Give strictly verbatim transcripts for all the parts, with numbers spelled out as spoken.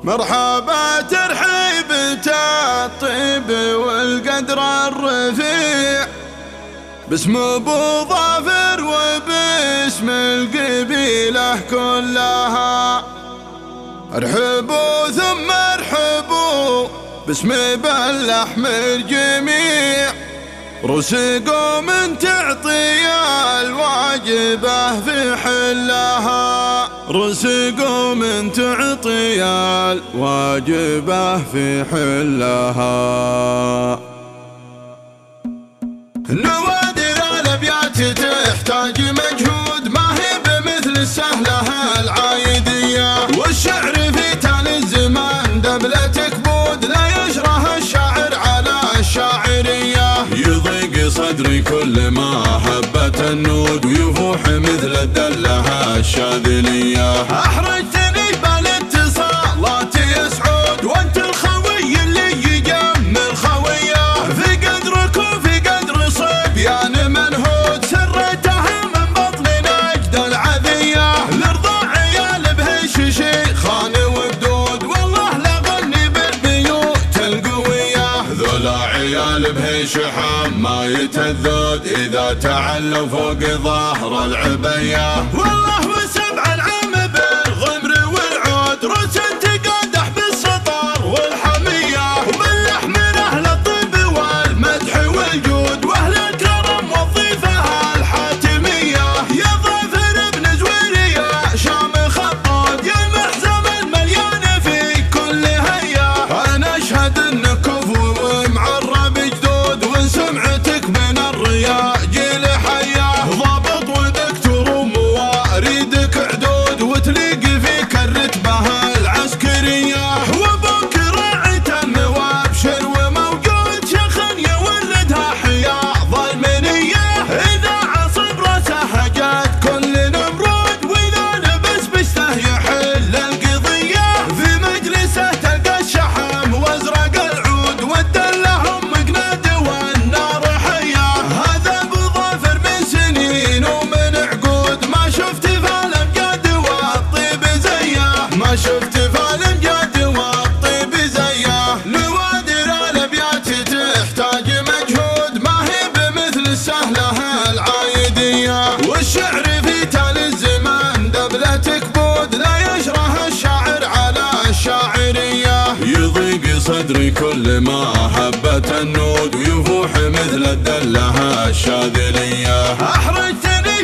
مرحبا ترحيبة الطيب والقدر الرفيع باسم ابو ظافر وباسم القبيلة كلها. ارحبوا ثم ارحبوا باسم باللحم الجميع، رؤوس قوم تعطي الواجبه في حلها، رؤوس قوم تعطي الواجبه في حلها. نوادر الابيات تحتاج مجهود، ما هي بمثل السهله العايديه، والشعر في تالي الزمان دبلة كبود لا يجره الشاعر على الشاعريه. يضيق صدري كل ما هبت النود، ويفوح مثل الدلة الشاذليه. احرجتني بالاتصالات يا سعود، وانت الخوي اللي يجمل خويه، في قدرك وفي قدر صبيان منهود، سريتها من بطن نجد العذيه، لرضا عيال بهش شيخان وبدود، والله لغني بالبيوت القويه. ذولا عيال بهش ما يتذود اذا تعلوا فوق ظهر العبيه، والله وسبع العام بالغمر والعود، رؤوس تقادح بالسطر والحميه، وباللحم اهل الطيب والمدح والجود، واهل الكرم والضيفه الحاتميه. يا ظافر ابن زوير يا شام خطود، يا المحزم المليان في كل هيا، انا اشهد انك كفو ومعرب جدود، وان سمعتك من الرياء جيل حياه، ضابط ودكتور ومواردك عدود، وتليق فيك الرتبه العسكريه، وابوك راعي تم وابشر وموجود، شيخ يولدها حياض المنيه، اذا عصب راسه جاد كل نمرود، واذا لبس بشته يحل القضيه، في مجلسه تلقى الشحم وازرق العود، والدلهم مقناد والنار حيه. هذا ابو ظافر من سنين ومن عقود، ما شفت فالامجاد والطيب زيه، ما شفت فالامجاد والطيب زيه. نوادر الابيات تحتاج مجهود، ما هي بمثل السهله العايديه، والشعر في تالي الزمان دبلة كبود لا يجره الشاعر على الشاعريه. يضيق صدري كل ما هبت النود، ويفوح مثل الدلة الشاذليه. احرجتني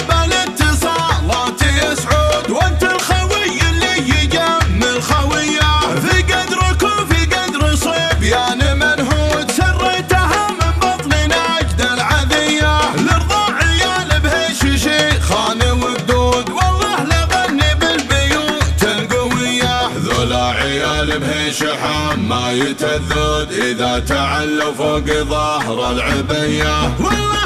بالاتصالات يا سعود، وانت الخوي اللي يجمل خويه، في قدرك وفي قدر صبيان منهود، سريتها من بطن نجد العذيه، لرضا عيال بهش شيخان وبدود، والله لغني بالبيوت القويه. ذولا عيال بهش ما يتذود اذا تعلوا فوق ظهر العبيه، والله